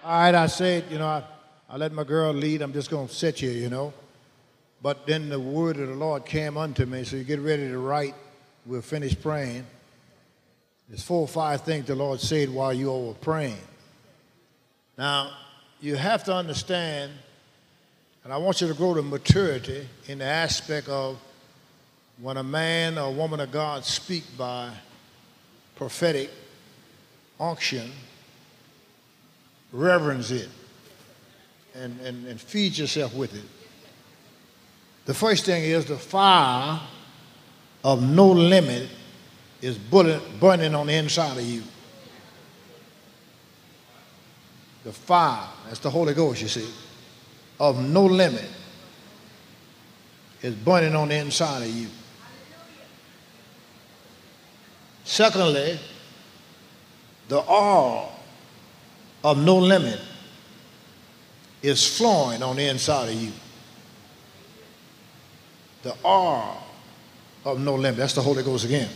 All right, I said, I let my girl lead. I'm just going to sit here. But then the word of the Lord came unto me, so you get ready to write. We'll finish praying. There's 4 or 5 things the Lord said while you all were praying. Now, you have to understand, and I want you to grow to maturity in the aspect of when a man or woman of God speak by prophetic unction, reverence it and feed yourself with it. The first thing is the fire of no limit is burning on the inside of you. The fire, that's the Holy Ghost, you see, of no limit is burning on the inside of you. Secondly, the oil of no limit is flowing on the inside of you. The oil of no limit, that's the Holy Ghost again.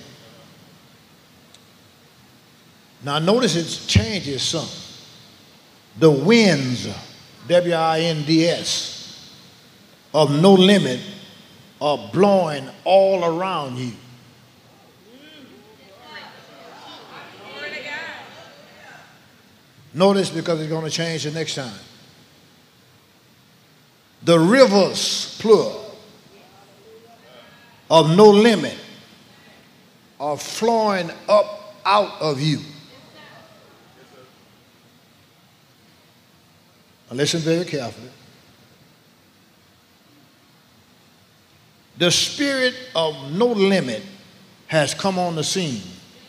Now notice it changes some. The winds, W-I-N-D-S, of no limit are blowing all around you. Notice, because it's going to change the next time. The rivers, plural, of no limit are flowing up out of you. Now listen very carefully. The spirit of no limit has come on the scene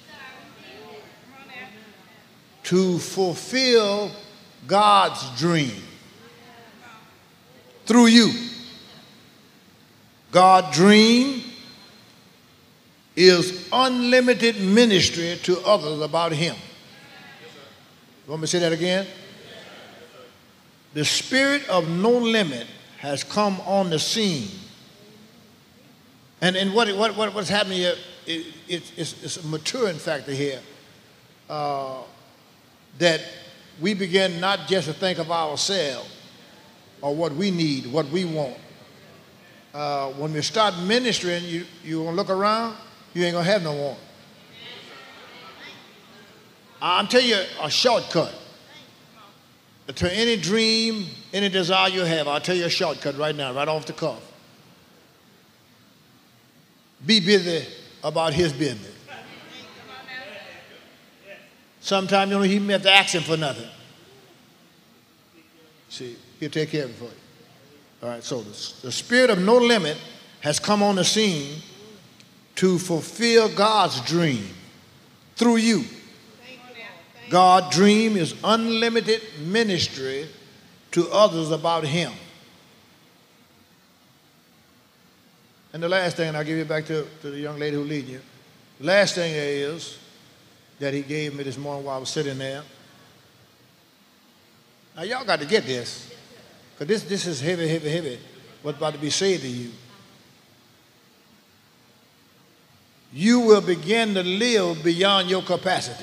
to fulfill God's dream through you. God's dream is unlimited ministry to others about Him. You want me to say that again? The spirit of no limit has come on the scene. And what's happening here, it's a maturing factor here. That we begin not just to think of ourselves or what we need, what we want. When we start ministering, you gonna look around, you ain't gonna have no want. I'm telling you a shortcut to any dream, any desire you have. I'll tell you a shortcut right now, right off the cuff. Be busy about His business. Sometimes you don't even have to ask Him for nothing. See, He'll take care of it for you. All right, so the spirit of no limit has come on the scene to fulfill God's dream through you. God's dream is unlimited ministry to others about Him. And the last thing, and I'll give it back to the young lady who leading you. The last thing is that He gave me this morning while I was sitting there. Now y'all got to get this, because this is heavy, heavy, heavy, what's about to be said to you. You will begin to live beyond your capacity.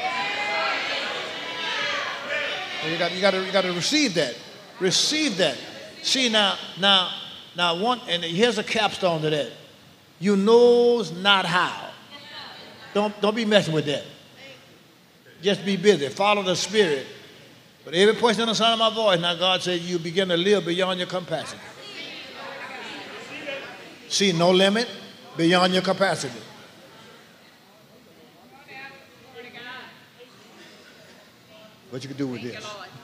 You got to receive that. Receive that. See now, and here's a capstone to that. You knows not how. Don't be messing with that. Just be busy. Follow the Spirit. But every person on the sound of my voice, now God said you begin to live beyond your capacity. See, no limit beyond your capacity. What you can do with this.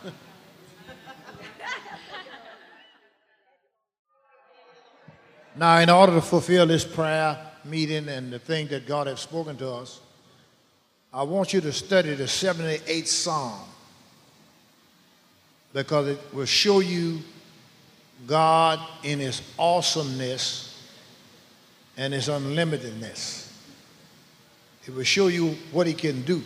Now, in order to fulfill this prayer meeting and the thing that God has spoken to us, I want you to study the 78th Psalm, because it will show you God in His awesomeness and His unlimitedness. It will show you what He can do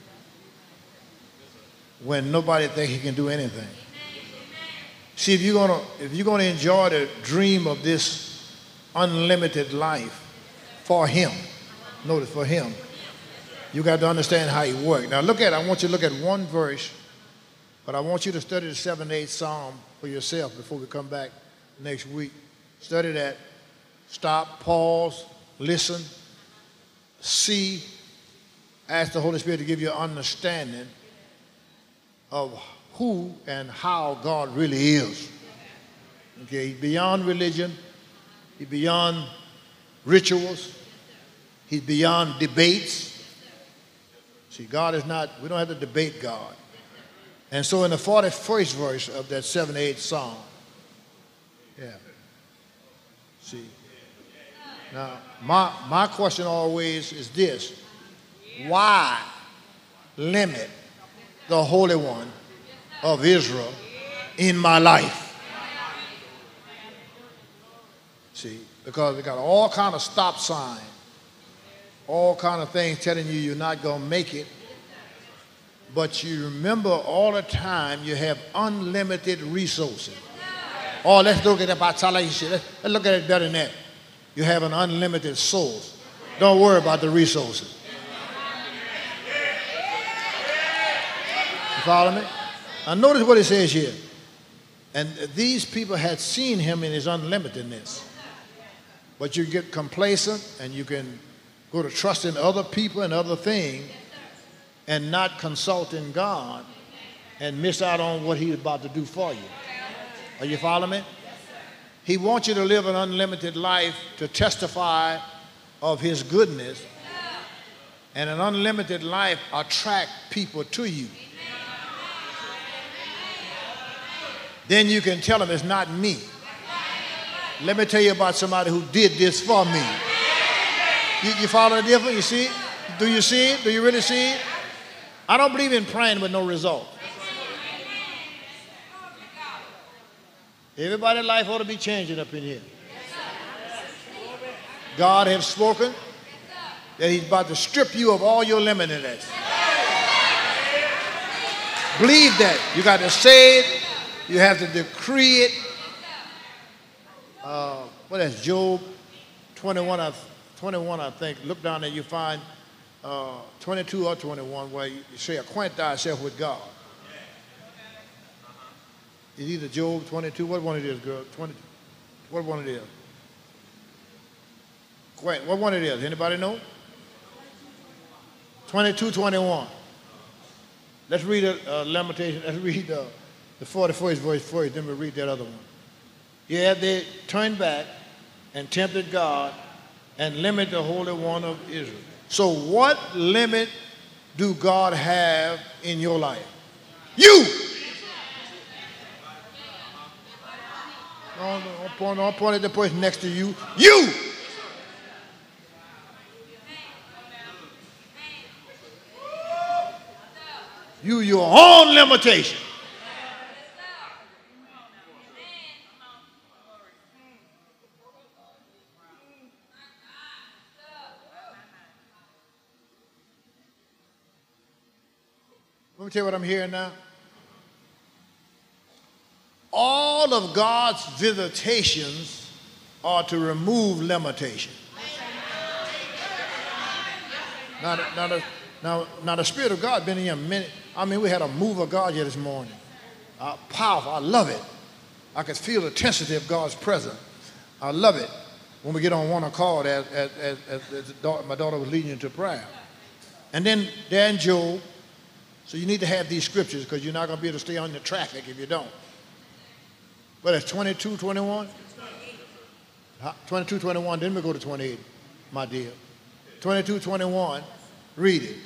when nobody thinks He can do anything. See, if you're gonna enjoy the dream of this unlimited life for Him, notice, for Him, you got to understand how He works. Now I want you to look at one verse But I want you to study the 7th and 8th Psalm for yourself before we come back next week. Study that. Stop, pause, listen, see, ask the Holy Spirit to give you an understanding of who and how God really is. Okay, he's beyond religion. He's beyond rituals. He's beyond debates. See, God is not, we don't have to debate God. And so in the 41st verse of that 7th, 8th Psalm, see. Now, my question always is this: why limit the Holy One of Israel in my life? See, because we got all kind of stop signs, all kind of things telling you you're not going to make it, but you remember all the time you have unlimited resources. Oh, let's look at it. Let's look at it better than that. You have an unlimited source. Don't worry about the resources. You follow me? Now notice what it says here. And these people had seen him in his unlimitedness. But you get complacent and you can go to trust in other people and other things and not consulting God and miss out on what he's about to do for you. Are you following me? He wants you to live an unlimited life to testify of his goodness, and an unlimited life attract people to you. Then you can tell them it's not me. Let me tell you about somebody who did this for me. You follow the difference? You see it? Do you see it? Do you really see it? I don't believe in praying with no result. Everybody's life ought to be changing up in here. God has spoken that he's about to strip you of all your limitedness. Believe that. You got to say it. You have to decree it. What is Job 21, I think. Look down there, you find 22 or 21 where you say, acquaint thyself with God. It's either Job 22, what one it is, girl? 22. What one it is? What one it is? Anybody know? 22, 21. Let's read Lamentation. Let's read the 41st verse first, then we'll read that other one. Yeah, they turned back and tempted God and limited the Holy One of Israel. So what limit do God have in your life? You! Don't point at the person next to you. You! You, your own limitation. Let me tell you what I'm hearing now. All of God's visitations are to remove limitation. Now the Spirit of God been in here a minute. I mean, we had a move of God here this morning. Powerful. I love it. I could feel the intensity of God's presence. I love it when we get on one accord as my daughter was leading you into prayer. And then there in Job. So you need to have these scriptures because you're not going to be able to stay on the traffic if you don't. But it's 22, 21? 22, 21, then we go to 28, my dear. 22, 21, read it.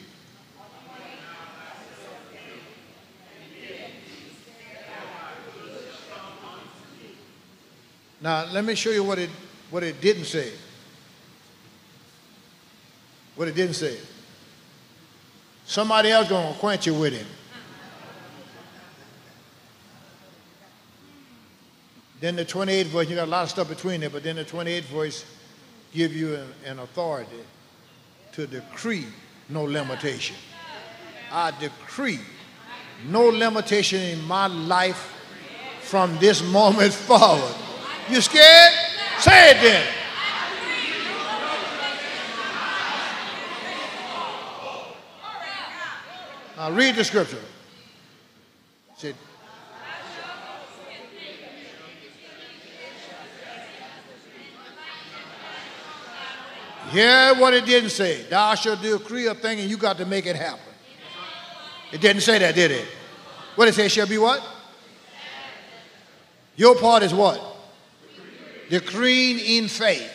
Now, let me show you what it didn't say. What it didn't say. Somebody else going to acquaint you with him. Then the 28th verse, you got a lot of stuff between there, but then the 28th verse give you an authority to decree no limitation. I decree no limitation in my life from this moment forward. You scared? Say it then. Now read the scripture. Said, hear what it didn't say. Thou shalt decree a thing and you got to make it happen. It didn't say that, did it? What did it say? Shall be what? Your part is what? Decreeing in faith.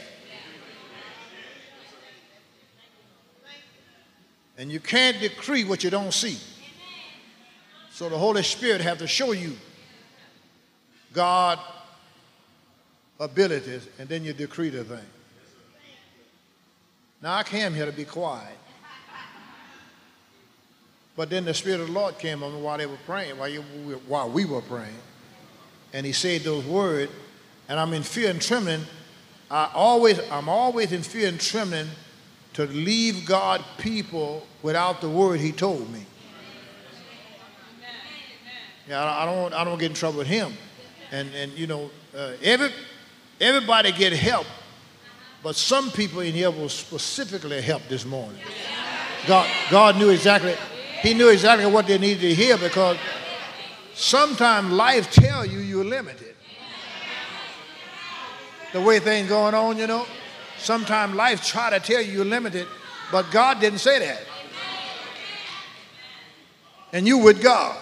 And you can't decree what you don't see. So the Holy Spirit have to show you God's abilities, and then you decree the thing. Now I came here to be quiet. But then the Spirit of the Lord came on me while they were praying, while we were praying. And he said those words, and I'm in fear and trembling. I'm always in fear and trembling to leave God people without the word he told me. Yeah, I don't get in trouble with him. And you know, everybody get help, but some people in here will specifically help this morning. God knew exactly, he knew exactly what they needed to hear, because sometimes life tells you you're limited. The way things going on, you know. Sometimes life try to tell you you're limited, but God didn't say that. And you with God.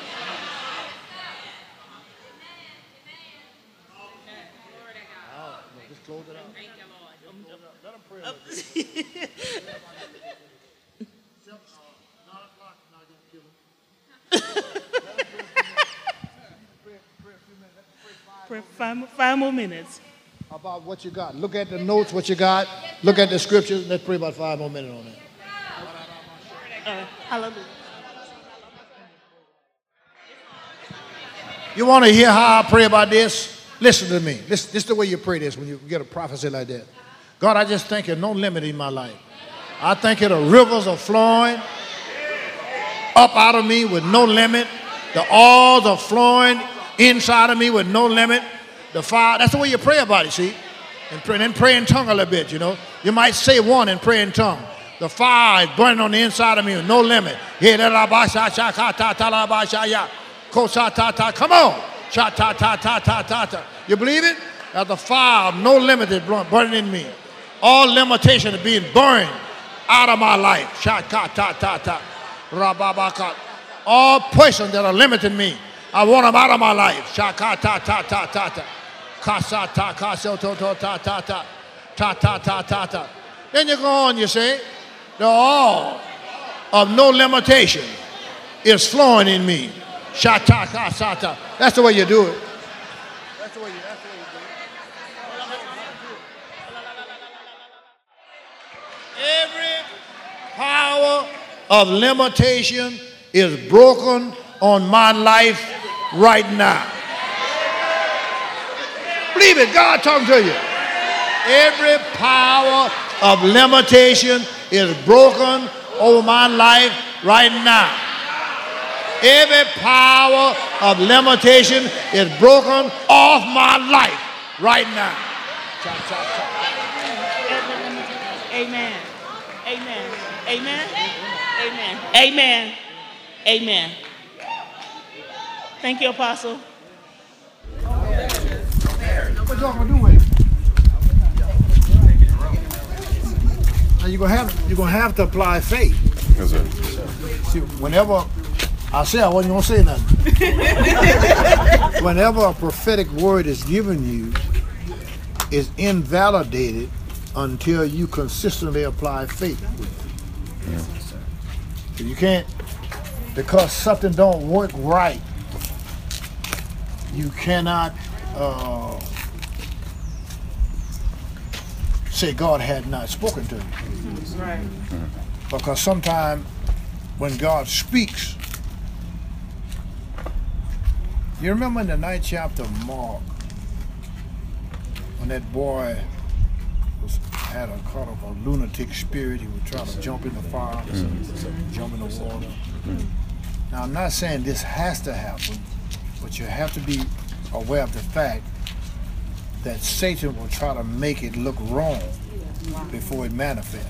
Just close it out. Thank you, Lord. Let them pray. 9 o'clock, not going to kill them. Pray 5 more minutes. About what you got. Look at the notes, what you got. Look at the scriptures. Let's pray about 5 more minutes on that. Hallelujah. You want to hear how I pray about this? Listen to me. This is the way you pray this when you get a prophecy like that. God, I just thank you, no limit in my life. I thank you, the rivers are flowing up out of me with no limit. The oils are flowing inside of me with no limit. The fire, that's the way you pray about it, see? And then pray in tongue a little bit, you know. You might say one and pray in tongue. The fire is burning on the inside of me with no limit. Come on. You believe it? That the fire of no limit is burning in me. All limitation is being burned out of my life. All persons that are limiting me, I want them out of my life. Then you go on, you say, the oil of no limitation is flowing in me. That's the way you do it. That's the way you do it. Every power of limitation is broken on my life right now. Believe it, God talking to you. Every power of limitation is broken over my life right now. Every power of limitation is broken off my life right now. Amen. Amen. Amen. Amen. Amen. Amen. Thank you, Apostle. What y'all gonna do with it? Now you're gonna have to apply faith. Yes, sir. See, whenever I said I wasn't gonna say nothing. Whenever a prophetic word is given you, it's invalidated until you consistently apply faith. If you can't, because something don't work right, you cannot say God had not spoken to you. Right. Because sometimes when God speaks, you remember in the 9th chapter of Mark, when that boy had a kind of a lunatic spirit, he would try to jump in the fire, jump in the water. Now I'm not saying this has to happen, but you have to be aware of the fact that Satan will try to make it look wrong before it manifests.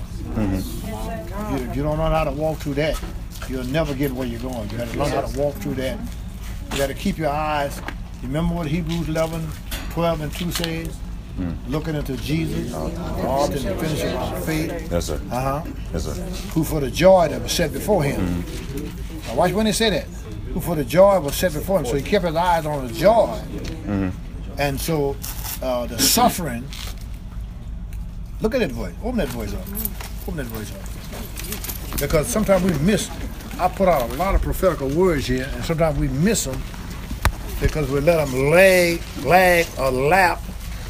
If you don't know how to walk through that, you'll never get where you're going. You have to learn how to walk through that You got to keep your eyes. You remember what Hebrews 11:12-2 says? Looking into Jesus, the author and the finisher of our faith. Yes, sir. Yes, sir. Who for the joy that was set before him. Now watch when they say that. Who for the joy was set before him. So he kept his eyes on the joy. And so the suffering. Look at that voice. Open that voice up. Open that voice up. Because sometimes we miss. I put out a lot of prophetical words here, and sometimes we miss them because we let them lag or lap.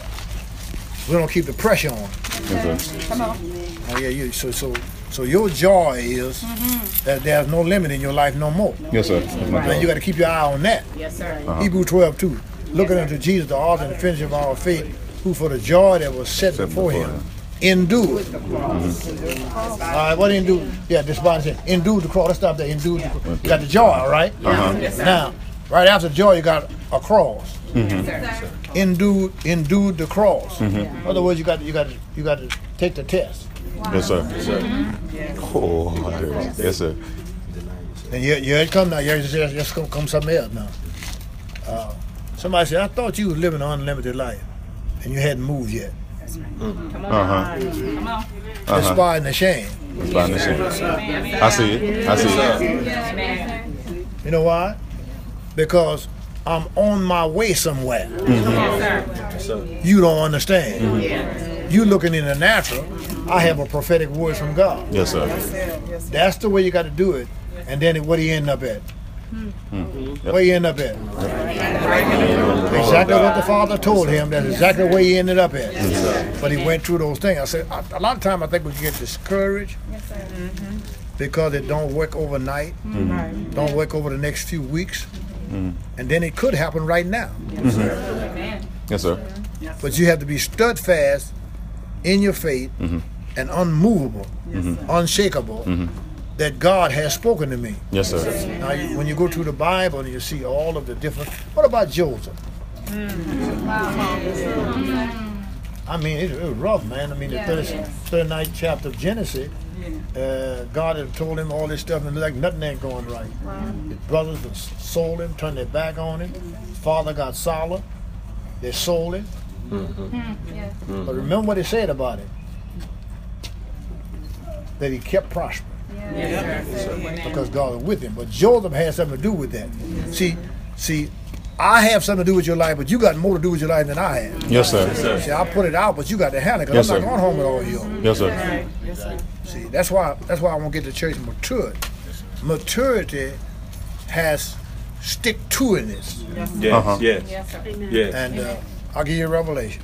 We don't keep the pressure on. Yes, sir. Come on. Oh yeah, so your joy is that there's no limit in your life no more. Yes, sir. And you got to keep your eye on that. Yes, sir. Hebrews 12:2. Looking unto Jesus, the author and finisher of our faith, who for the joy that was set before him endured. All right, what endured? Yeah, this body said endured the cross. Let's stop there. Endured the cross. You got the joy, all right? Now, right after joy, you got a cross. Endured the cross. In other words, you got to take the test. Yes, sir. Yes, sir. Oh, I heard it. Yes, sir. And here it come now. Just come something else now. Somebody said, I thought you was living an unlimited life, and you hadn't moved yet. Come on. Despising the shame. Despising the shame. I see it. I see it. You know why? Because I'm on my way somewhere. You don't understand. You looking in the natural. I have a prophetic word from God. Yes, sir. That's the way you got to do it. And then what do you end up at? Where you end up at? Exactly what the Father told him. That's exactly where he ended up at. But he went through those things. I said, a lot of times I think we get discouraged because it don't work overnight, don't work over the next few weeks, and then it could happen right now. Yes, sir. But you have to be steadfast in your faith and unmovable, unshakable, that God has spoken to me. Yes, sir. Now, when you go through the Bible and you see all of the different, what about Joseph? I mean, it was rough, man. I mean, the 39th chapter of Genesis, God had told him all this stuff, and like nothing ain't going right. His brothers sold him, turned their back on him. His father got sour. They sold him. But remember what he said about him? That he kept prospering. Because God was with him. But Joseph had something to do with that. See, I have something to do with your life, but you got more to do with your life than I have. Yes, sir. See, I put it out, but you got to handle it, because I'm not going home with all you. Yes, sir. See, that's why I want to get the church matured. Maturity has stick-to-itness. Yes. And I'll give you a revelation.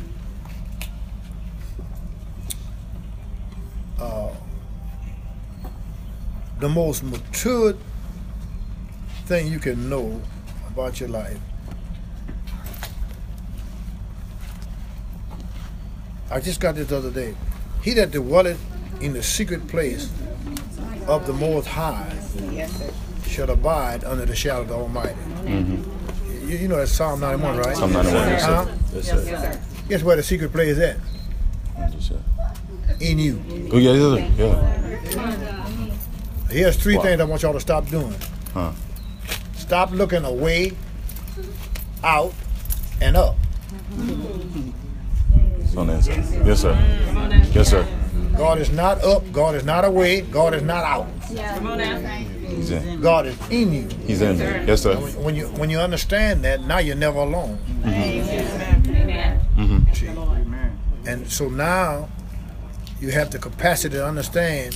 The most matured thing you can know about your life. I just got this the other day. He that dwelleth in the secret place of the Most High shall abide under the shadow of the Almighty. You know that's Psalm 91, right? Psalm 91, yes, sir. Yes, sir. Guess where the secret place is at? Yes, sir. In you. Oh, yeah, yes, sir. Yeah. Here's three things I want y'all to stop doing. Huh. Stop looking away, out, and up. On the inside. Yes, sir. Yes, sir. God is not up, God is not away, God is not out. He's in. God is in you. He's in there. Yes, sir. When you understand that, now you're never alone. And so now you have the capacity to understand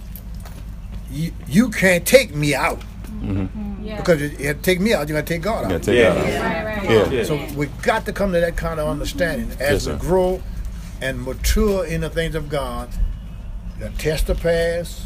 you can't take me out. Because you have to take me out, you got to take God out. You gotta take God out. Yeah. So we got to come to that kind of understanding as we grow and mature in the things of God. The test of past.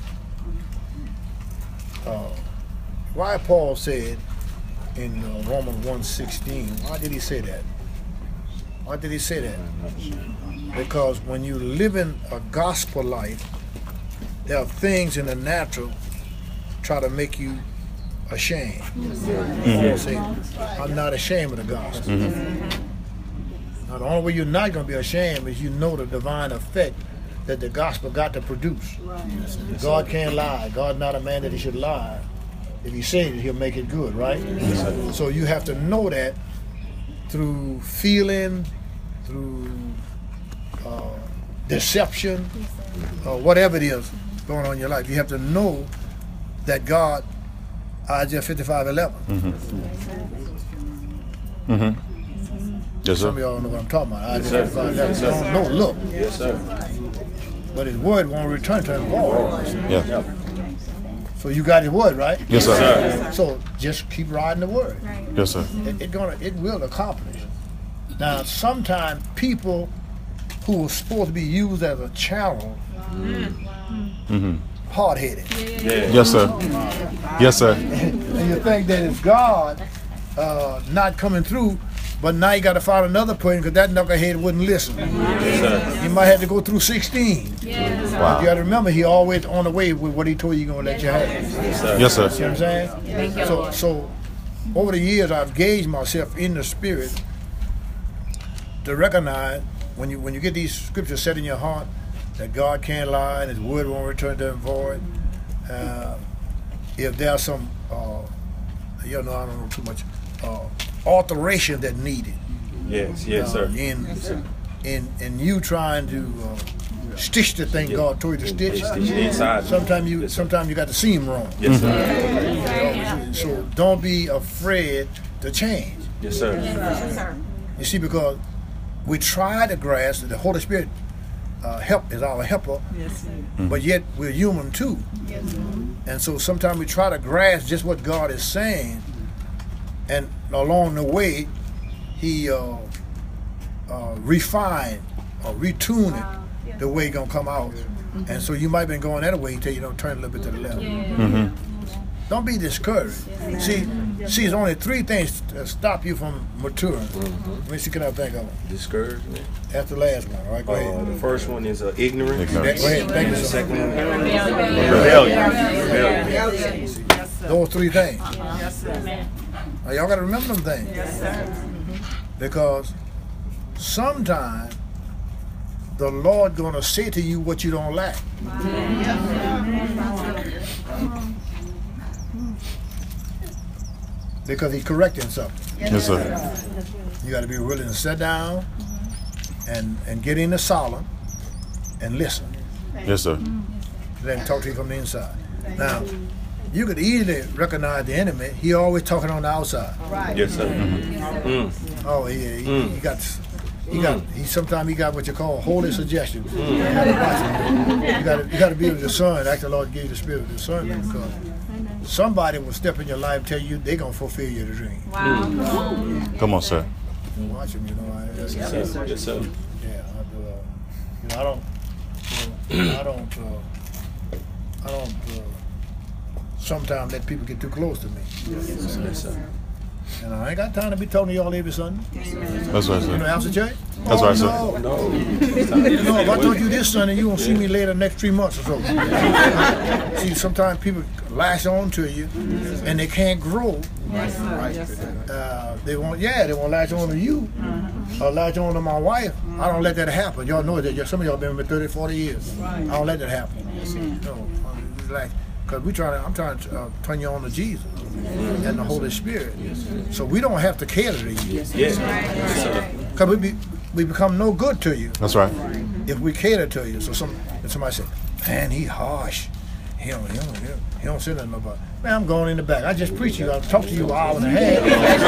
Why Paul said in Romans 1:16, why did he say that? Why did he say that? Because when you live in a gospel life, there are things in the natural try to make you ashamed. See, I'm not ashamed of the gospel. Now, the only way you're not going to be ashamed is you know the divine effect that the gospel got to produce. God can't lie. God not a man that he should lie. If he said it, he'll make it good, right? So you have to know that through feeling, through deception, whatever it is going on in your life. You have to know that God, Isaiah 55:11. Yes, Some of sir. y'all know what I'm talking about. Isaiah 55:11. You don't know, look. Yes, sir. But his word won't return to him void. Yeah. So you got his word, right? Yes, sir. So just keep riding the word. Yes, sir. It will accomplish. Now, sometimes people who are supposed to be used as a channel, hard-headed, Yes, sir. Yes, sir. and you think that it's God not coming through, but now you got to find another person because that knucklehead wouldn't listen. Yes, sir. You might have to go through 16. Wow. You got to remember, he always on the way with what he told you going to let you have. Yes, sir. See what I'm saying? So over the years, I've gauged myself in the spirit to recognize when you get these scriptures set in your heart that God can't lie and his word won't return to him void. If there's some, I don't know too much, alteration that needed. Yes, yes, sir. In you trying to stitch the thing God told you to stitch. Inside. Sometimes you got the seam wrong. Yes, sir. So don't be afraid to change. Yes, sir. You see, because we try to grasp, the Holy Spirit is our helper, but yet we're human too. And so sometimes we try to grasp just what God is saying, and along the way, he refine or retune it the way it's going to come out. And so you might have been going that way until you don't turn a little bit to the left. Don't be discouraged. See, it's only three things that stop you from maturing. Let me see, can I think of them? Discouragement. That's the last one. All right, go ahead. The first one is ignorance. Go ahead, thank you, The sir. second one, rebellion. Those three things. Now, y'all got to remember them things. Because sometimes the Lord going to say to you what you don't lack. Because he's correcting something. Yes, sir. You got to be willing to sit down and get in the solemn and listen. Yes, sir. Let him talk to you from the inside. Now, you could easily recognize the enemy. He always talking on the outside. Yes, sir. Oh, he sometimes he got what you call holy suggestions. You got to be able to discern. After the Lord gave you the spirit of discernment, because somebody will step in your life and tell you they're gonna fulfill your dream. Come on, sir. Watch them, you know. Yes, sir. Yes, sir. Yeah, I don't sometimes let people get too close to me. Yes, sir. And I ain't got time to be talking to y'all every Sunday. That's right, You know, sir. after church? That's right, sir. No. You know, if I told you this Sunday, you won't see me later the next 3 months or so. See, sometimes people lash on to you, and they can't grow. They won't latch on to you, or latch on to my wife. I don't let that happen. Y'all know that. Some of y'all been with 30, 40 years. I don't let that happen. No, because I'm trying to turn you on to Jesus and the Holy Spirit. So we don't have to cater to you. Yes. Because we become no good to you That's right. if we cater to you. So somebody say, man, he harsh. He don't say nothing about it. Man, I'm going in the back. I just preached to you. I'll talk to you an hour and a half.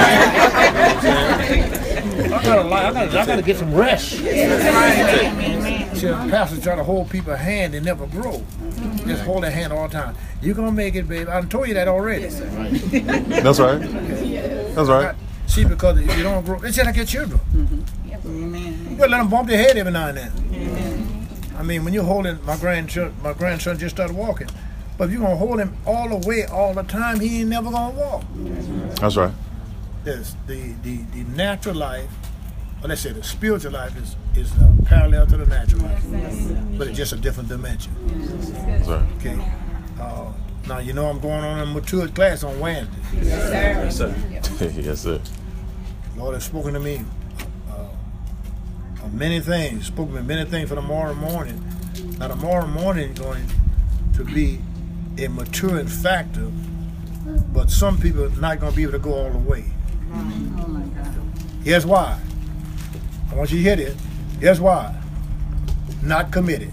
I gotta get some rest. See, the pastors try to hold people's hand, they never grow. Just hold their hand all the time. You're gonna make it, baby. I told you that already. That's right. That's right. See, because if you don't grow, it's just like your children. You gotta let them bump their head every now and then. I mean, when you're holding my grandson just started walking. But if you're gonna hold him all the way, all the time, he ain't never gonna walk. That's right. The natural life, or let's say the spiritual life is parallel to the natural life, but it's just a different dimension. That's right. Okay. Now you know I'm going on a matured class on Wednesday. Yes, sir. Yes, sir. Lord has spoken to me of many things. Spoken to me many things for tomorrow morning. Now tomorrow morning is going to be a maturing factor, but some people are not going to be able to go all the way. Here's why. I want you to hear this. Here's why. Not committed.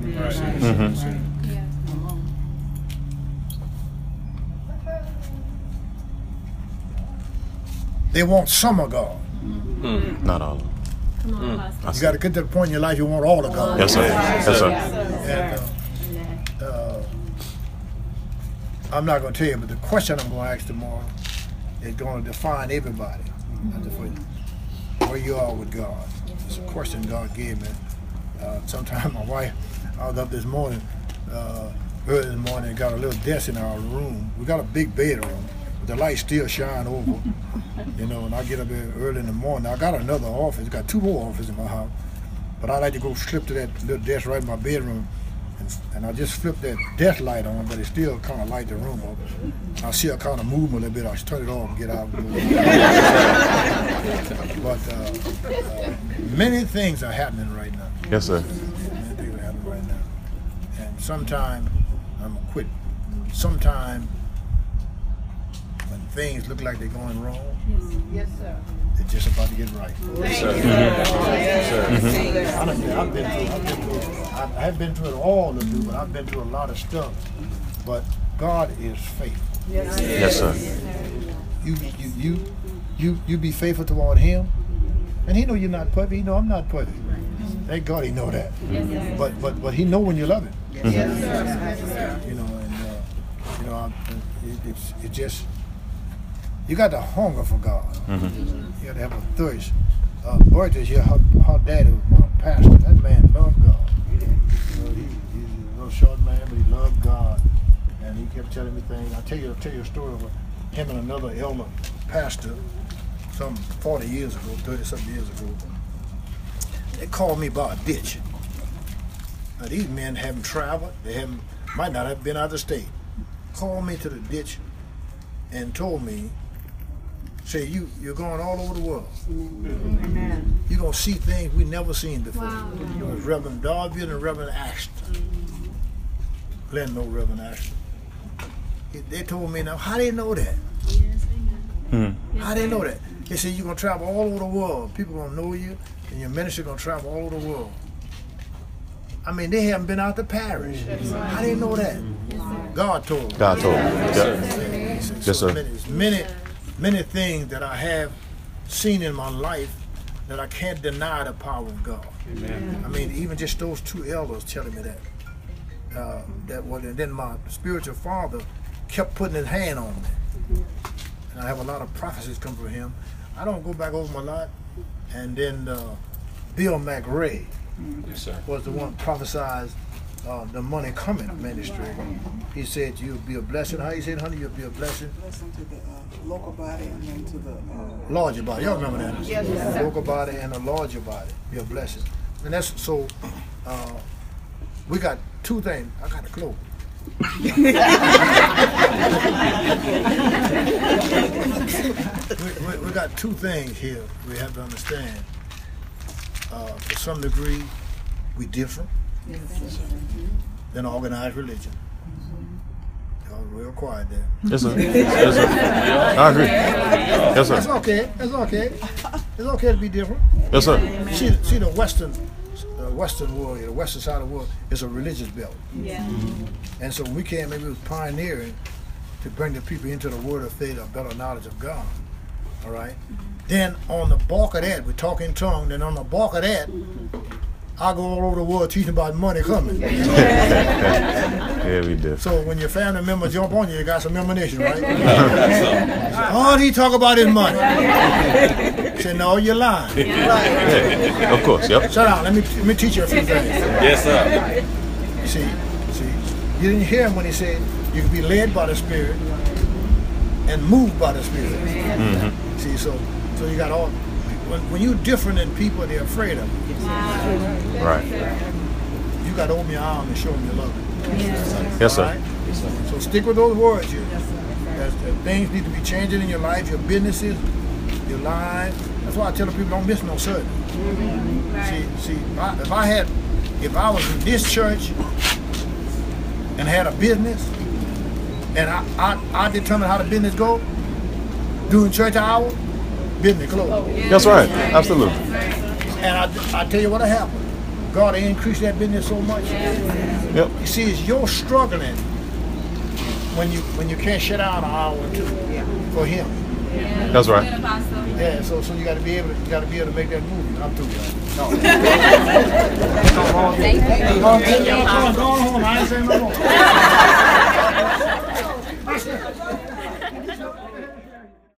They want some of God. Not all of them. You got to get to the point in your life you want all of God. Yes, sir. Yes, sir. And, I'm not going to tell you, but the question I'm going to ask tomorrow is going to define everybody. Where you are with God. It's a question God gave me. Sometime my wife, I was up this morning, early in the morning, and got a little desk in our room. We got a big bedroom, but the light still shine over. You know, and I get up there early in the morning. I got another office, got 2 more offices in my house, but I like to go slip to that little desk right in my bedroom, and I just flip that desk light on, but it still kind of light the room up. I see I kind of move a little bit, I just turn it off and get out. But many things are happening right now. Yes, sir. Many things are happening right now. And sometime, I'm going to quit, sometime when things look like they're going wrong, Yes, sir. they're just about to get right. Honestly, I haven't been through it all to do, but I've been through a lot of stuff. But God is faithful. Yes, sir. You be faithful toward Him, and He know you're not perfect. He know I'm not perfect. Thank God He know that. But He know when you love Him. You know, and it's just. You got the hunger for God. You got to have a thirst. Burgess here, her daddy was my pastor. That man loved God. You know, he's a little short man, but he loved God. And he kept telling me things. I'll tell you a story of him and another elder pastor, some 40 years ago, 30-something years ago. They called me about a ditch. Now, these men haven't traveled. Might not have been out of the state. Called me to the ditch and told me, say, you're going all over the world. Amen. You're going to see things we never seen before. Wow. It was Reverend Darby and Reverend Ashton. Glenn know Reverend Ashton. They told me, now, how they know that? How they know that? They said, you're going to travel all over the world. People going to know you, and your ministry going to travel all over the world. I mean, they haven't been out the parish. How they know that? God told them. God told them. Yes, sir. Many things that I have seen in my life that I can't deny the power of God. Amen. I mean, even just those 2 elders telling me that. And then my spiritual father kept putting his hand on me. And I have a lot of prophecies come from him. I don't go back over my lot. And then Bill McRae was the one prophesied the money coming ministry. He said you'll be a blessing. How you said, honey, you'll be a blessing? Blessing to the local body and then to the larger body. Y'all remember that? Yes. Local body and a larger body. Be a blessing. And that's so. We got 2 things. I got to close. we got 2 things here we have to understand. To some degree, we different than organized religion. Y'all real quiet there. Yes, sir. Yes, sir. I agree. Yes, sir. It's okay. It's okay. It's okay to be different. Yes, sir. See the Western world, the Western side of the world is a religious belt. Yeah. And so we came, maybe it was pioneering to bring the people into the word of faith, a better knowledge of God. All right? Then on the bulk of that, we talk in tongue, then on the bulk of that, I go all over the world teaching about money coming. Yeah, we did. So when your family member jump on you, you got some ammunition, right? Oh, he talk about his money. Say, no, you're lying. Yeah, of course, yep. Shut up, let me teach you a few things. Yes, sir. See, you didn't hear him when he said you can be led by the Spirit and moved by the Spirit. See, so you got all. When you're different than people, they're afraid of you. Right. You got to open your arm and show them you love them. Yes, sir. Right? So stick with those words here. Things need to be changing in your life, your businesses, your lives. That's why I tell people don't miss no service. See, if I was in this church and had a business And I determine how the business go. During church hour, business closed. That's right. Absolutely. And I tell you what happened. God increased that business so much. Yep. You see, it's your struggling when you can't shut down an hour or two for Him. That's right. Yeah, so you got to be able to make that move. I'm through. No. Go on home. I ain't saying no more.